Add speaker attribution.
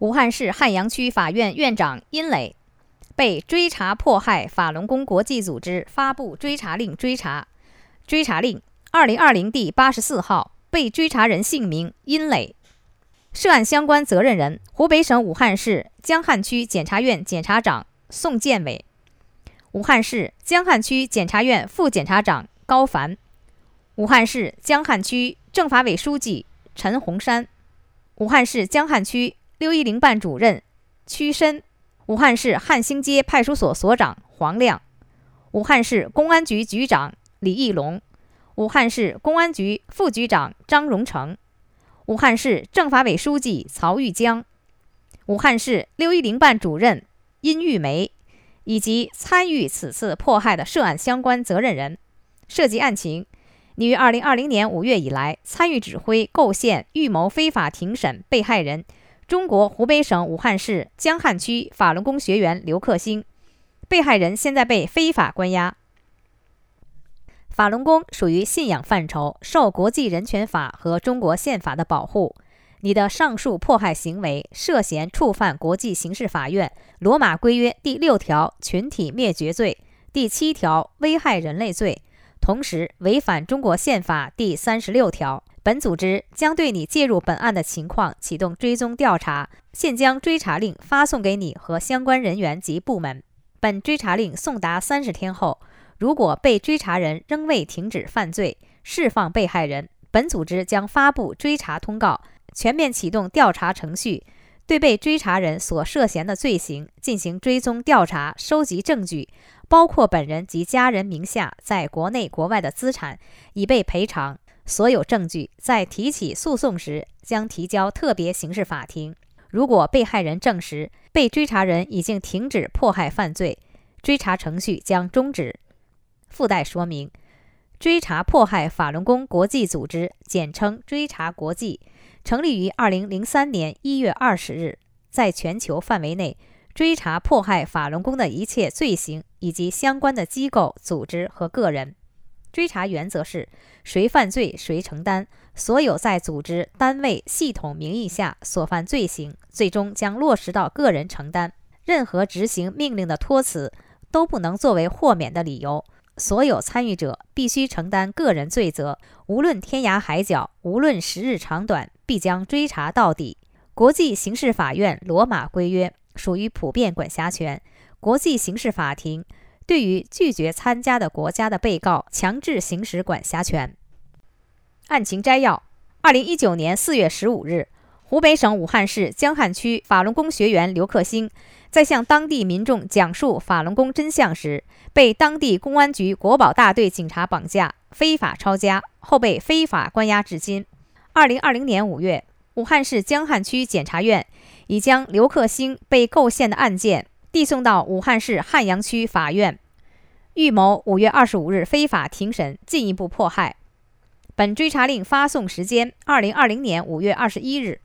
Speaker 1: 武汉市汉阳区法院院长殷磊被追查迫害法轮功国际组织发布追查令追查令2020第84号，被追查人姓名殷磊，涉案相关责任人湖北省武汉市江汉区检察院检察长宋建伟，武汉市江汉区检察院副检察长高凡，武汉市江汉区政法委书记陈洪山，武汉市江汉区610办主任屈申，武汉市汉兴街派出所所长黄亮，武汉市公安局局长李义龙，武汉市公安局副局长张荣成，武汉市政法委书记曹玉江，武汉市610办主任殷玉梅，以及参与此次迫害的涉案相关责任人。涉及案情，你于2020年5月以来参与指挥构陷预谋非法庭审被害人中国湖北省武汉市江汉区法轮功学员刘克星，被害人现在被非法关押。法轮功属于信仰范畴，受国际人权法和中国宪法的保护。你的上述迫害行为涉嫌触犯国际刑事法院罗马规约第6条群体灭绝罪、第7条危害人类罪，同时违反中国宪法第36条。本组织将对你介入本案的情况启动追踪调查，现将追查令发送给你和相关人员及部门。本追查令送达30天后，如果被追查人仍未停止犯罪，释放被害人，本组织将发布追查通告，全面启动调查程序，对被追查人所涉嫌的罪行进行追踪调查，收集证据，包括本人及家人名下在国内国外的资产，以备赔偿。所有证据在提起诉讼时将提交特别刑事法庭。如果被害人证实被追查人已经停止迫害犯罪，追查程序将终止。附带说明：追查迫害法轮功国际组织，简称追查国际，成立于2003年1月20日，在全球范围内追查迫害法轮功的一切罪行以及相关的机构、组织和个人。追查原则是谁犯罪谁承担，所有在组织、单位、系统名义下所犯罪行，最终将落实到个人承担。任何执行命令的托辞都不能作为豁免的理由。所有参与者必须承担个人罪责，无论天涯海角，无论时日长短，必将追查到底。国际刑事法院罗马规约属于普遍管辖权，国际刑事法庭对于拒绝参加的国家的被告强制行使管辖权。案情摘要：2019年4月15日，湖北省武汉市江汉区法轮功学员刘克星在向当地民众讲述法轮功真相时，被当地公安局国保大队警察绑架，非法抄家，后被非法关押至今。2020年5月，武汉市江汉区检察院已将刘克星被构陷的案件递送到武汉市汉阳区法院，预谋5月25日非法庭审，进一步迫害。本追查令发送时间：2020年5月21日。